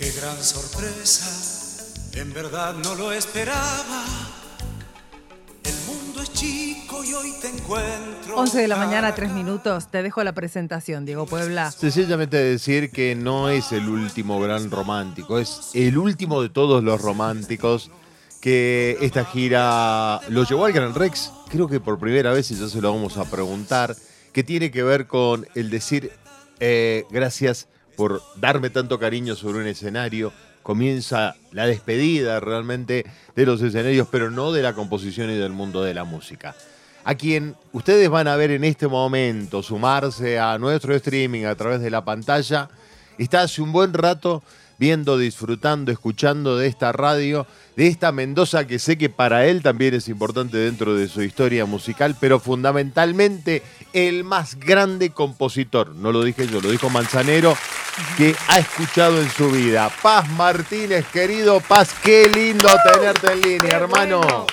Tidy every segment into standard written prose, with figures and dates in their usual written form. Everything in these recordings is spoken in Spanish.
Qué gran sorpresa, en verdad no lo esperaba. El mundo es chico y hoy te encuentro. 11 de la mañana, 3 minutos. Te dejo la presentación, Diego Puebla. Sencillamente decir que no es el último gran romántico, es el último de todos los románticos que esta gira lo llevó al Gran Rex, creo que por primera vez, y ya se lo vamos a preguntar, que tiene que ver con el decir gracias por darme tanto cariño sobre un escenario. Comienza la despedida realmente de los escenarios, pero no de la composición y del mundo de la música. A quien ustedes van a ver en este momento sumarse a nuestro streaming a través de la pantalla, está hace un buen rato viendo, disfrutando, escuchando de esta radio, de esta Mendoza que sé que para él también es importante dentro de su historia musical, pero fundamentalmente el más grande compositor, no lo dije yo, lo dijo Manzanero, que ha escuchado en su vida. Paz Martínez, querido Paz, qué lindo tenerte en línea, hermano. Bueno.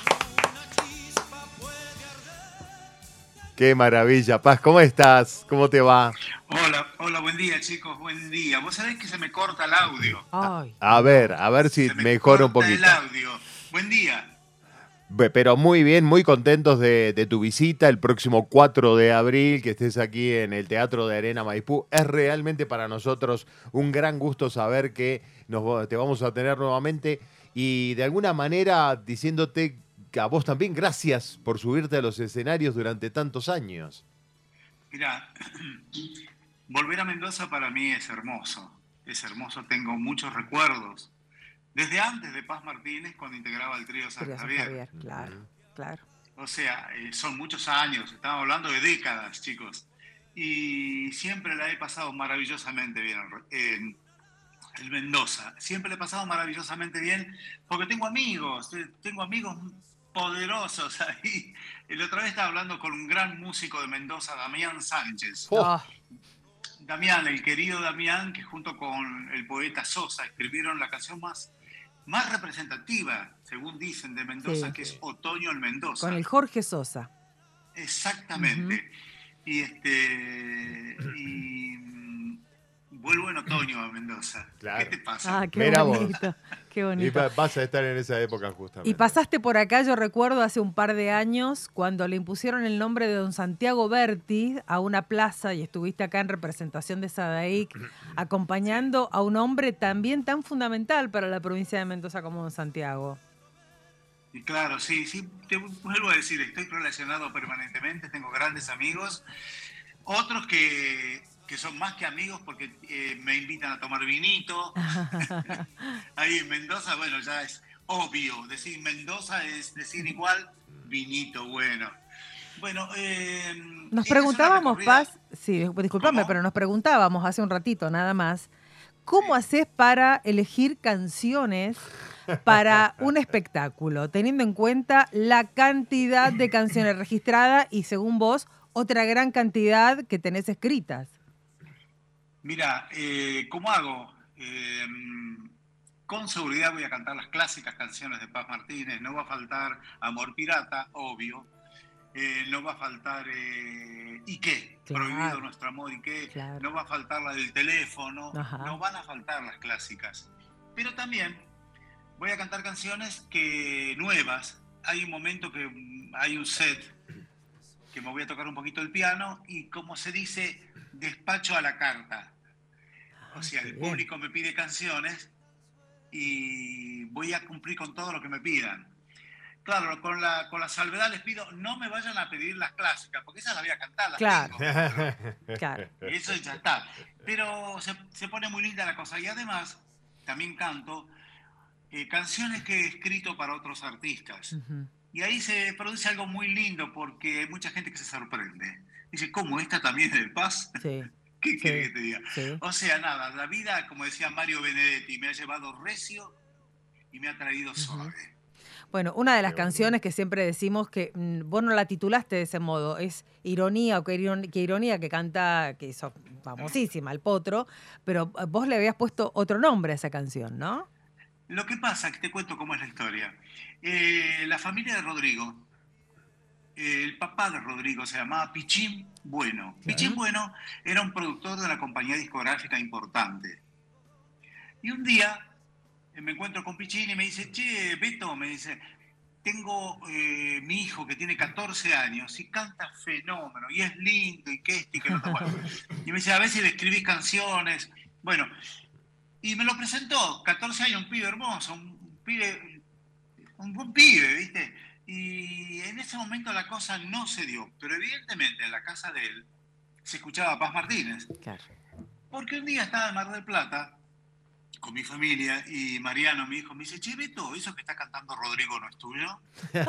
Qué maravilla, Paz, ¿cómo estás? ¿Cómo te va? Hola, buen día, chicos, buen día. Vos sabés que se me corta el audio. A ver si mejora un poquito. El audio. Buen día. Pero muy bien, muy contentos de tu visita el próximo 4 de abril, que estés aquí en el Teatro de Arena Maipú. Es realmente para nosotros un gran gusto saber que te vamos a tener nuevamente y de alguna manera diciéndote que a vos también gracias por subirte a los escenarios durante tantos años. Mirá, volver a Mendoza para mí es hermoso, tengo muchos recuerdos. Desde antes de Paz Martínez, cuando integraba el trío San Javier. Claro. O sea, son muchos años, estamos hablando de décadas, chicos. Y siempre la he pasado maravillosamente bien en Mendoza. Siempre la he pasado maravillosamente bien porque tengo amigos poderosos ahí. La otra vez estaba hablando con un gran músico de Mendoza, Damián Sánchez. Oh. Damián, el querido Damián, que junto con el poeta Sosa escribieron la canción más representativa, según dicen, de Mendoza, sí, que es Otoño en Mendoza. Con el Jorge Sosa. Exactamente. Y vuelvo en otoño a Mendoza. Claro. ¿Qué te pasa? Qué bonito. Qué bonito. Y vas a estar en esa época justamente. Y pasaste por acá, yo recuerdo, hace un par de años, cuando le impusieron el nombre de don Santiago Berti a una plaza y estuviste acá en representación de Sadaic, acompañando a un hombre también tan fundamental para la provincia de Mendoza como don Santiago. Y claro, sí, te vuelvo a decir, estoy relacionado permanentemente, tengo grandes amigos, otros que son más que amigos porque me invitan a tomar vinito. Ahí en Mendoza, bueno, ya es obvio. Decir Mendoza es decir igual vinito, bueno. Bueno, nos preguntábamos, Paz, sí, discúlpame, ¿cómo? pero nos preguntábamos hace un ratito nada más, ¿cómo haces para elegir canciones para un espectáculo, teniendo en cuenta la cantidad de canciones registradas y, según vos, otra gran cantidad que tenés escritas? Mira, ¿cómo hago? Con seguridad voy a cantar las clásicas canciones de Paz Martínez. No va a faltar Amor Pirata, obvio. No va a faltar ¿Y qué? Claro. Prohibido Nuestro Amor, ¿y qué? Claro. No va a faltar la del teléfono. Ajá. No van a faltar las clásicas. Pero también voy a cantar canciones nuevas. Hay un momento que hay un set que me voy a tocar un poquito el piano y, como se dice, despacho a la carta. O sea, el público me pide canciones y voy a cumplir con todo lo que me pidan. Claro, con la salvedad les pido, no me vayan a pedir las clásicas, porque esas las voy a cantar, las claro. tengo. Claro. Eso ya está. Pero se pone muy linda la cosa. Y además, también canto canciones que he escrito para otros artistas. Uh-huh. Y ahí se produce algo muy lindo, porque hay mucha gente que se sorprende. Dice, ¿cómo esta también es del Paz? Sí. ¿Qué querés que te diga? Sí. O sea, nada, la vida, como decía Mario Benedetti, me ha llevado recio y me ha traído suave. Bueno, una de las canciones que siempre decimos que vos no la titulaste de ese modo, es Ironía o Qué Ironía, que canta, que es famosísima, El Potro, pero vos le habías puesto otro nombre a esa canción, ¿no? Lo que pasa, que te cuento cómo es la historia. La familia de Rodrigo, el papá de Rodrigo se llamaba Pichín Bueno. Pichín Bueno era un productor de una compañía discográfica importante. Y un día me encuentro con Piccini y me dice, che, Beto, me dice, tengo mi hijo que tiene 14 años y canta fenómeno, y es lindo, y que este y que lo otro. Bueno, y me dice, a ver si le escribís canciones. Bueno, y me lo presentó, 14 años, un pibe hermoso, un pibe, un buen pibe, ¿viste? Y en ese momento la cosa no se dio, pero evidentemente en la casa de él se escuchaba Paz Martínez. Claro. Porque un día estaba en Mar del Plata con mi familia y Mariano, mi hijo, me dice, che, Beto, ¿eso que está cantando Rodrigo no es tuyo?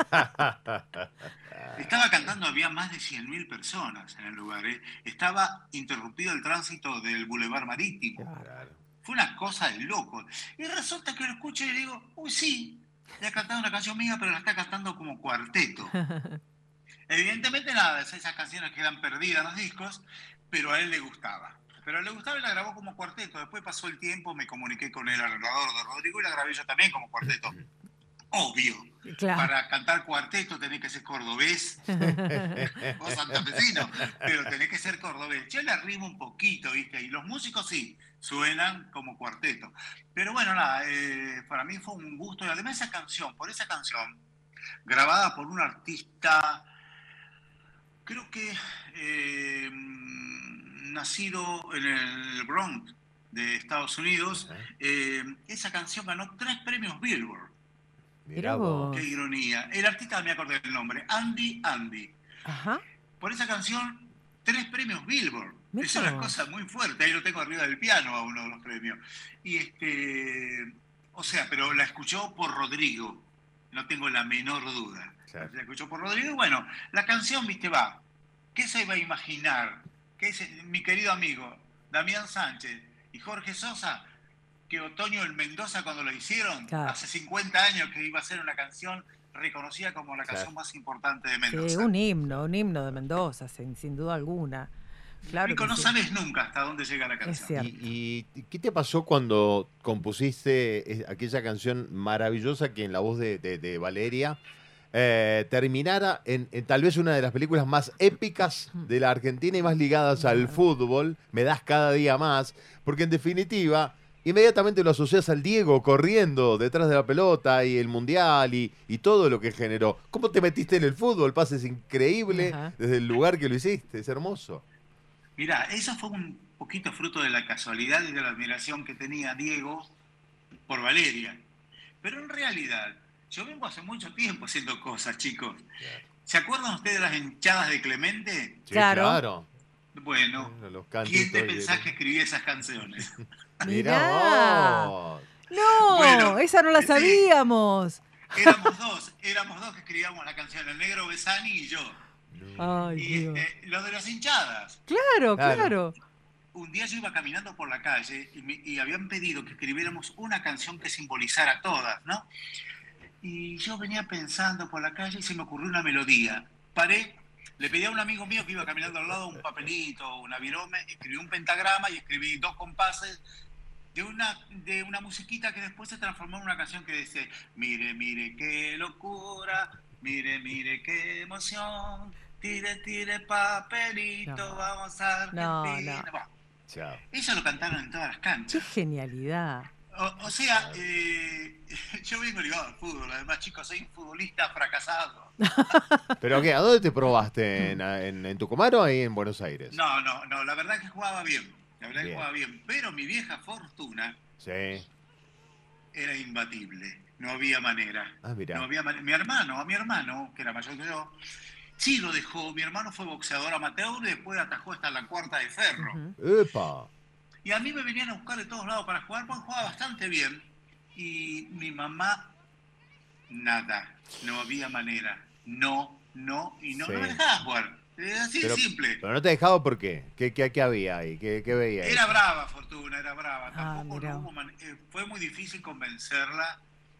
Estaba cantando, había más de 100.000 personas en el lugar, ¿eh? Estaba interrumpido el tránsito del Boulevard Marítimo. Claro. Fue una cosa de loco. Y resulta que lo escucho y le digo, uy, sí, le ha cantado una canción mía, pero la está cantando como cuarteto. Evidentemente nada, esas canciones quedan perdidas en los discos, pero a él le gustaba. Pero a él le gustaba y la grabó como cuarteto. Después pasó el tiempo, me comuniqué con el arreglador de Rodrigo y la grabé yo también como cuarteto. Obvio. Claro. Para cantar cuarteto tenés que ser cordobés o santafesino, pero tenés que ser cordobés. Yo le arrimo un poquito, ¿viste? Y los músicos sí, suenan como cuarteto. Pero bueno, nada, para mí fue un gusto. Y además por esa canción, grabada por un artista, creo que nacido en el Bronx de Estados Unidos, esa canción ganó 3 premios Billboard. Mirá vos. Qué ironía. El artista, me acordé del nombre, Andy. Ajá. Por esa canción, 3 premios Billboard. Mirá Es una vos. cosa muy fuerte. Ahí lo tengo arriba del piano a uno de los premios. Y o sea, pero la escuchó por Rodrigo. No tengo la menor duda. Claro. La escuchó por Rodrigo. Y bueno, la canción, viste, va. ¿Qué se iba a imaginar? Que mi querido amigo Damián Sánchez y Jorge Sosa, que Otoño en Mendoza, cuando lo hicieron, Claro. hace 50 años, que iba a ser una canción reconocida como la canción más importante de Mendoza. Sí, un himno de Mendoza, sin duda alguna. Claro. Rico, que no sí. sabes nunca hasta dónde llega la Es canción. cierto. ¿Y qué te pasó cuando compusiste aquella canción maravillosa que en la voz de Valeria terminara en tal vez una de las películas más épicas de la Argentina y más ligadas al fútbol? Me das cada día más, porque en definitiva inmediatamente lo asocias al Diego corriendo detrás de la pelota y el Mundial y todo lo que generó. ¿Cómo te metiste en el fútbol? Pases increíble Ajá. desde el lugar que lo hiciste, es hermoso. Mirá, eso fue un poquito fruto de la casualidad y de la admiración que tenía Diego por Valeria. Pero en realidad, yo vengo hace mucho tiempo haciendo cosas, chicos. ¿Se acuerdan ustedes de las hinchadas de Clemente? Sí, Claro. Bueno, Los ¿quién cantitos te y- pensás que escribía esas canciones? Mirá Mirá. vos. No, Bueno, esa no la sí. sabíamos. Éramos dos que escribíamos la canción, el negro Besani y yo. Ay, Y Dios. lo de las hinchadas. Claro, Claro. claro. Un día yo iba caminando por la calle y habían pedido que escribiéramos una canción que simbolizara todas, ¿no? Y yo venía pensando por la calle y se me ocurrió una melodía. Paré, le pedí a un amigo mío que iba caminando al lado un papelito, una virome, escribí un pentagrama y escribí 2 compases de una musiquita que después se transformó en una canción que dice: mire, mire qué locura, mire, mire qué emoción, tire, tire papelito, No. vamos a Argentina. No. Bueno, Chao. eso lo cantaron en todas las Qué canchas. genialidad. O sea, yo vengo ligado al fútbol, además, chicos, soy un futbolista fracasado. ¿Pero qué? ¿A dónde te probaste? ¿En Tucumán o ahí en Buenos Aires? No, la verdad que jugaba bien. La verdad que Bien. jugaba bien. Pero mi vieja fortuna Sí. era imbatible. No había manera. Ah, mirá. No había manera. A mi hermano, que era mayor que yo, sí lo dejó. Mi hermano fue boxeador amateur y después atajó hasta la cuarta de ferro. Ujú. ¡Epa! Y a mí me venían a buscar de todos lados para jugar, porque jugaba bastante bien. Y mi mamá, nada. No había manera. No Sí. me dejaba jugar. Así de simple. Pero no te dejaba ¿por qué? ¿Qué había ahí? ¿Qué veía ahí? Era brava, Fortuna, era brava. Tampoco mirá. no hubo fue muy difícil convencerla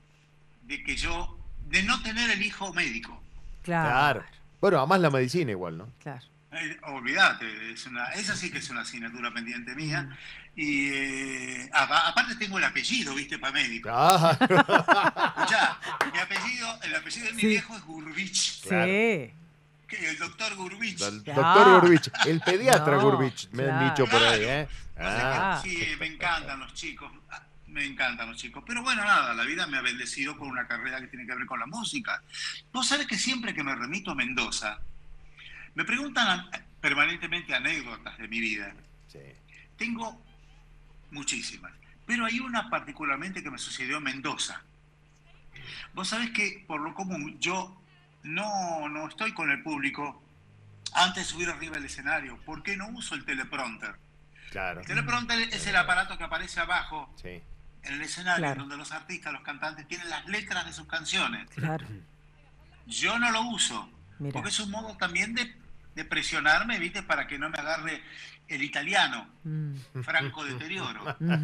de no tener el hijo médico. Claro. Bueno, además la medicina igual, ¿no? Claro. Olvídate, esa sí que es una asignatura pendiente mía. Y aparte tengo el apellido, ¿viste? Para médico. Claro. Escuchá, el apellido de mi Sí. viejo es Gurbich. Claro. Sí. El doctor Gurbich. Doctor Gurbich. El pediatra No, Gurbich, me han claro. dicho por ahí, Claro. ¿eh? O sea que Ah. sí, me encantan los chicos. Me encantan los chicos. Pero bueno, nada, la vida me ha bendecido con una carrera que tiene que ver con la música. Vos sabés que siempre que me remito a Mendoza, me preguntan permanentemente anécdotas de mi vida. Sí. Tengo muchísimas, pero hay una particularmente que me sucedió en Mendoza. Vos sabés que por lo común yo no estoy con el público antes de subir arriba del escenario, porque no uso el teleprompter. Claro. El teleprompter es el aparato que aparece abajo Sí. en el escenario, Claro. donde los artistas, los cantantes tienen las letras de sus canciones. Claro. Yo no lo uso, Mira. porque es un modo también de presionarme, ¿viste? Para que no me agarre el italiano, franco deterioro.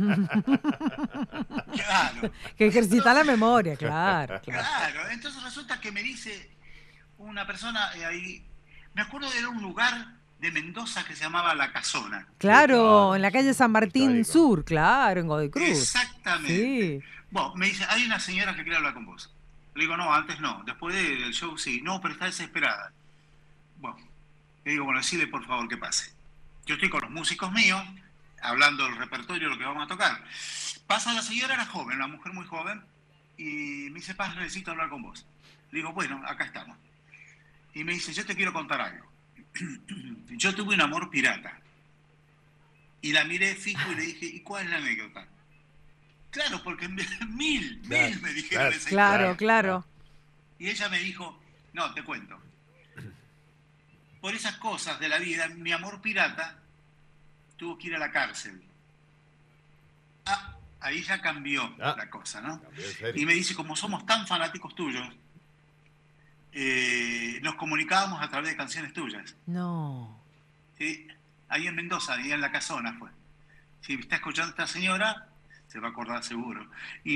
Claro. Que ejercita la memoria, claro. Claro, entonces resulta que me dice una persona ahí, me acuerdo de un lugar de Mendoza que se llamaba La Casona. Claro, en la calle San Martín Histórico. Sur, claro, en Godoy Cruz. Exactamente. Sí. Bueno, me dice, hay una señora que quiere hablar con vos. Le digo, no, antes no, después del show sí. No, pero está desesperada. Bueno, le digo, bueno, decile por favor que pase. Yo estoy con los músicos míos, hablando del repertorio, lo que vamos a tocar. Pasa la señora, era joven, una mujer muy joven, y me dice, Paz, necesito hablar con vos. Le digo, bueno, acá estamos. Y me dice, yo te quiero contar algo. Yo tuve un amor pirata. Y la miré fijo y le dije, ¿y cuál es la anécdota? Claro, porque mil me dijeron esa Claro, claro. Y ella me dijo, no, te cuento. Por esas cosas de la vida, mi amor pirata tuvo que ir a la cárcel. Ah, ahí ya cambió la cosa, ¿no? Cambió, en serio. Y me dice, como somos tan fanáticos tuyos, nos comunicábamos a través de canciones tuyas. No. ¿Sí? Ahí en Mendoza, ahí en La Casona fue. Si está escuchando esta señora, se va a acordar seguro.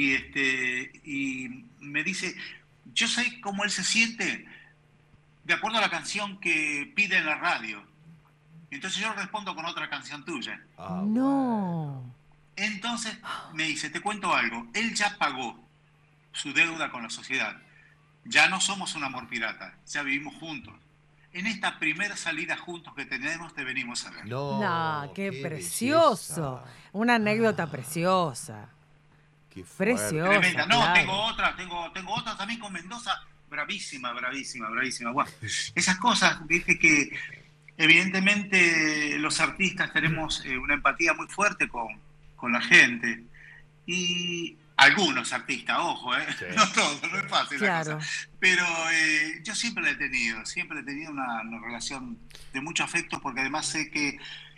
Y me dice, yo sé cómo él se siente de acuerdo a la canción que pide en la radio. Entonces yo respondo con otra canción tuya. Ah, No. Entonces me dice, te cuento algo, él ya pagó su deuda con la sociedad. Ya no somos un amor pirata, ya vivimos juntos. En esta primera salida juntos que tenemos, te venimos a ver. No, qué precioso. belleza. Una anécdota preciosa. Qué fuerte. Preciosa. Tremenda. No, claro. tengo otra también con Mendoza. Bravísima. Bueno, esas cosas, viste que evidentemente los artistas tenemos una empatía muy fuerte con la gente. Y algunos artistas, ojo, Sí. no todos, no es fácil Claro. la cosa. Pero yo siempre la he tenido una relación de mucho afecto, porque además sé que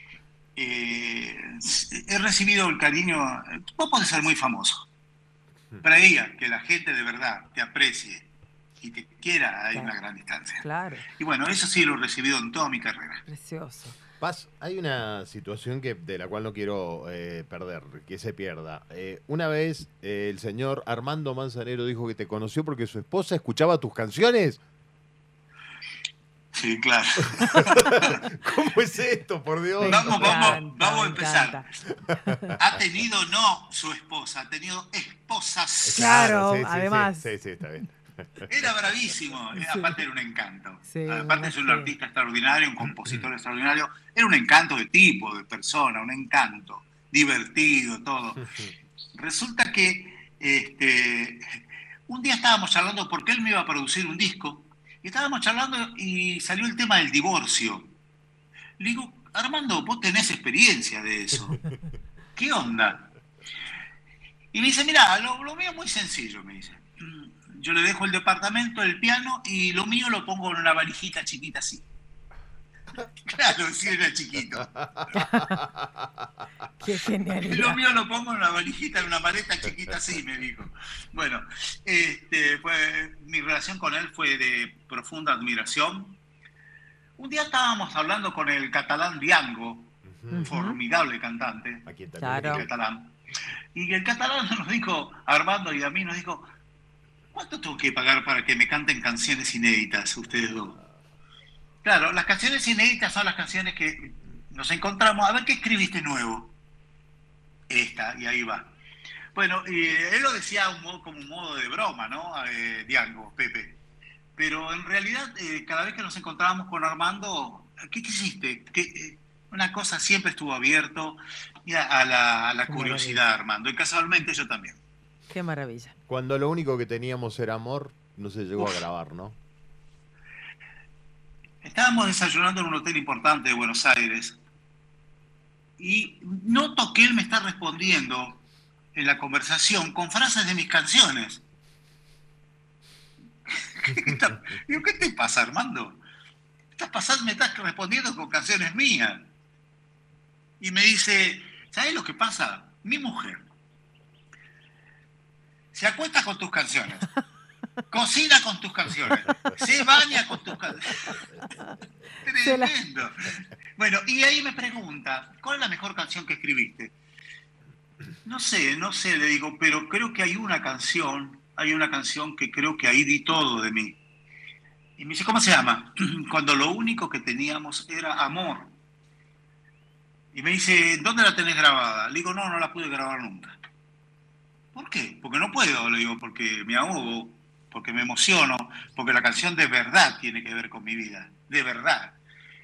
he recibido el cariño. Vos podés ser muy famoso, pero ahí que la gente de verdad te aprecie y te quiera, hay Claro. una gran distancia. Claro. Y bueno, eso sí lo he recibido en toda mi carrera. Precioso. Paz, hay una situación de la cual no quiero perder, que se pierda. Una vez el señor Armando Manzanero dijo que te conoció porque su esposa escuchaba tus canciones. Sí, claro. ¿Cómo es esto, por Dios? Me Vamos encanta, a me empezar. encanta. Ha tenido no su esposa, ha tenido esposas. Claro, sí, sí, además. Sí, está bien. Era bravísimo, Sí. aparte era un encanto. Sí, Aparte es un sí. artista extraordinario, un compositor extraordinario. Era un encanto de tipo, de persona, un encanto, divertido, todo. Resulta que un día estábamos charlando porque él me iba a producir un disco, y estábamos charlando y salió el tema del divorcio. Le digo, Armando, vos tenés experiencia de eso. ¿Qué onda? Y me dice, mirá, lo mío es muy sencillo, me dice. Yo le dejo el departamento, el piano, y lo mío lo pongo en una valijita chiquita así. Claro, sí era chiquito. Qué Lo genialidad. mío lo pongo en una valijita, en una maleta chiquita así, me dijo. Bueno, mi relación con él fue de profunda admiración. Un día estábamos hablando con el catalán Diango, un formidable cantante, A quien también Claro. el catalán. Y el catalán nos dijo, a Armando y a mí, nos dijo, ¿cuánto tengo que pagar para que me canten canciones inéditas ustedes dos? Claro, las canciones inéditas son las canciones que nos encontramos. A ver, ¿qué escribiste nuevo? Esta, y ahí va. Bueno, él lo decía como un modo de broma, ¿no? Diango, Pepe. Pero en realidad, cada vez que nos encontrábamos con Armando, ¿qué hiciste? una cosa siempre estuvo abierto a la Qué curiosidad, maravilla. Armando, y casualmente yo también. Qué maravilla. Cuando lo único que teníamos era amor, no se llegó a Uf. grabar, ¿no? Estábamos desayunando en un hotel importante de Buenos Aires y noto que él me está respondiendo en la conversación con frases de mis canciones. Digo, ¿qué te pasa, Armando? Me estás respondiendo con canciones mías. Y me dice, ¿sabes lo que pasa? Mi mujer se acuesta con tus canciones, cocina con tus canciones, se baña con tus canciones. Tremendo. Bueno, y ahí me pregunta, ¿cuál es la mejor canción que escribiste? No sé, le digo, pero creo que hay una canción que creo que ahí di todo de mí. Y me dice, ¿cómo se llama? Cuando lo único que teníamos era amor. Y me dice, ¿dónde la tenés grabada? Le digo, no la pude grabar nunca. ¿Por qué? Porque no puedo, le digo, porque me ahogo, porque me emociono, porque la canción de verdad tiene que ver con mi vida, de verdad.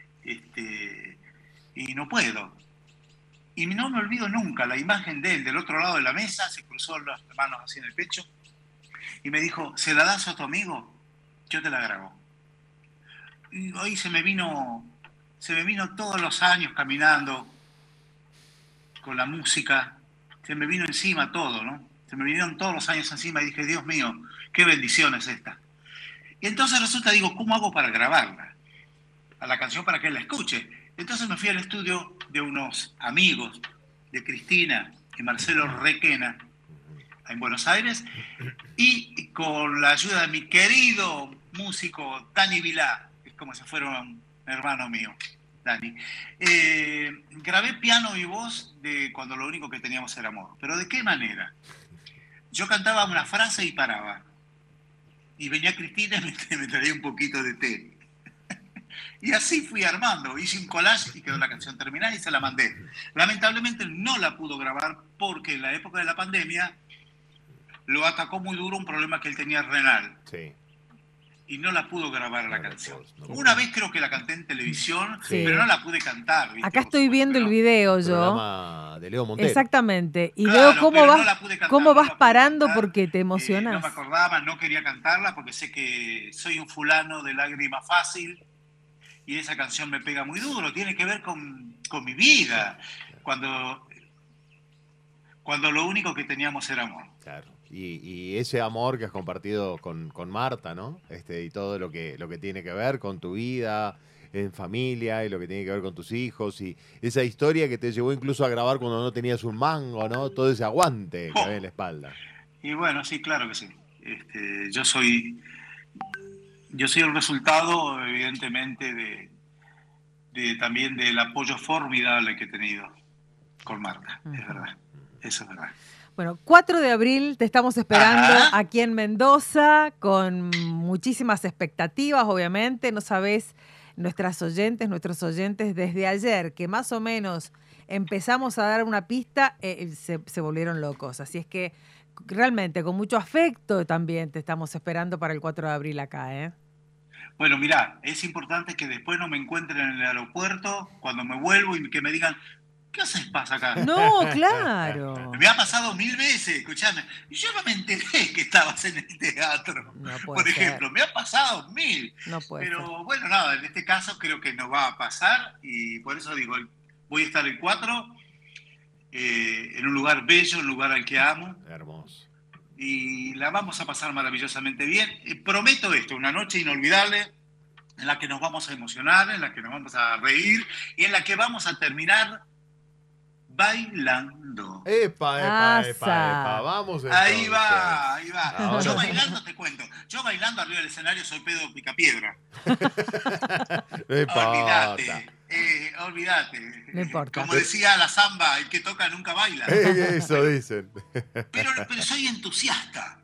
Y no puedo. Y no me olvido nunca la imagen de él del otro lado de la mesa, se cruzó las manos así en el pecho y me dijo, ¿se la das a tu amigo? Yo te la grabo. Y hoy se me vino todos los años caminando con la música, se me vino encima todo, ¿no? Se me vinieron todos los años encima y dije, Dios mío, qué bendición es esta. Y entonces resulta, digo, ¿cómo hago para grabarla? A la canción para que él la escuche. Entonces me fui al estudio de unos amigos, de Cristina y Marcelo Requena, en Buenos Aires, y con la ayuda de mi querido músico Dani Vilá, que es como si fuera un hermano mío, Dani, grabé piano y voz de Cuando lo único que teníamos era amor. ¿Pero de qué manera? Yo cantaba una frase y paraba. Y venía Cristina y me traía un poquito de té. Y así fui armando, hice un collage y quedó la canción terminada y se la mandé. Lamentablemente no la pudo grabar porque en la época de la pandemia lo atacó muy duro un problema que él tenía renal. Sí. Y no la pudo grabar la No canción. recuerdo, Una vez creo que la canté en televisión, Sí. pero no la pude cantar. ¿viste? Acá estoy viendo el Pero- video yo. Programa de Leo Montero. Exactamente. Y Claro, veo cómo pero vas, no la pude cantar, cómo no vas la pude parando cantar. porque te No emocionas. me acordaba, no quería cantarla porque sé que soy un fulano de lágrima fácil y esa canción me pega muy duro, tiene que ver con mi vida, cuando lo único que teníamos era amor. Claro. Y ese amor que has compartido con Marta, ¿no? Y todo lo que tiene que ver con tu vida en familia y lo que tiene que ver con tus hijos y esa historia que te llevó incluso a grabar cuando no tenías un mango, ¿no? Todo ese aguante que había en la espalda. Y bueno, sí, claro que sí. Yo soy el resultado, evidentemente, también del apoyo formidable que he tenido con Marta, es verdad, eso es verdad. Bueno, 4 de abril te estamos esperando Ajá. aquí en Mendoza con muchísimas expectativas, obviamente. No sabés, nuestros oyentes desde ayer, que más o menos empezamos a dar una pista, se volvieron locos. Así es que realmente con mucho afecto también te estamos esperando para el 4 de abril acá, ¿eh? Bueno, mirá, es importante que después no me encuentren en el aeropuerto cuando me vuelvo y que me digan, ¿qué haces pasa acá? No, claro. Me ha pasado 1000 veces, escuchame. Y yo no me enteré que estabas en el teatro. No puede Por ejemplo, ser. me ha pasado 1000. No puede Pero ser. bueno, nada, en este caso creo que no va a pasar y por eso digo, voy a estar el 4 en un lugar bello, un lugar al que amo. Hermoso. Y la vamos a pasar maravillosamente bien. Prometo esto, una noche inolvidable en la que nos vamos a emocionar, en la que nos vamos a reír y en la que vamos a terminar bailando. Epa, Asa. vamos Ahí entonces. va, ahí va. Ahora Yo sí. bailando, te cuento. Yo bailando arriba del escenario soy Pedro Picapiedra. No importa. Olvídate. No importa. Como decía la samba, el que toca nunca baila. Eso dicen. Pero soy entusiasta.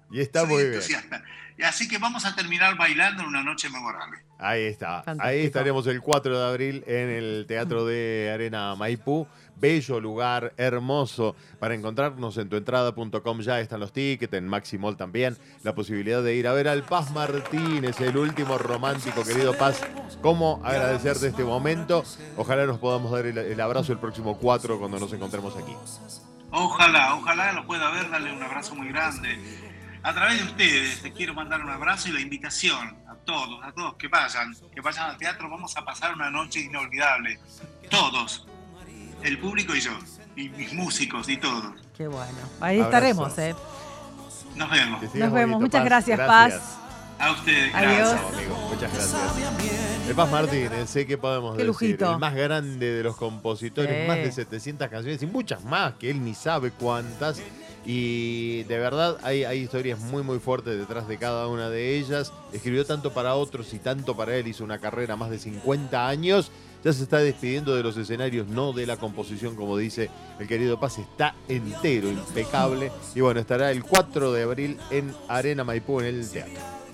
Y está Soy muy bien. entusiasta. Y así que vamos a terminar bailando en una noche memorable. Ahí está. Fantástico. Ahí estaremos el 4 de abril en el Teatro de Arena Maipú. Bello lugar, hermoso. Para encontrarnos en tuentrada.com ya están los tickets, en Maximol también. La posibilidad de ir a ver al Paz Martínez, el último romántico, querido Paz. ¿Cómo agradecerte este momento? Ojalá nos podamos dar el abrazo el próximo 4 cuando nos encontremos aquí. Ojalá lo pueda ver, darle un abrazo muy grande. A través de ustedes, te quiero mandar un abrazo y la invitación a todos que vayan al teatro. Vamos a pasar una noche inolvidable. Todos, el público y yo, y mis músicos y todos. Qué bueno. Ahí Abrazo. estaremos, ¿eh? Nos vemos. Que sigas Nos vemos. bonito, Muchas Paz. gracias, Paz. A ustedes, Adiós. gracias. Chao, amigo. Muchas gracias. El Paz Martínez, sé que podemos Qué decir, lujito. el más grande de los compositores, Sí. más de 700 canciones y muchas más, que él ni sabe cuántas. Y de verdad hay historias muy muy fuertes detrás de cada una de ellas. Escribió tanto para otros y tanto para él, hizo una carrera más de 50 años. Ya se está despidiendo de los escenarios, no de la composición, como dice el querido Paz. Está entero, impecable. Y bueno, estará el 4 de abril en Arena Maipú, en el teatro.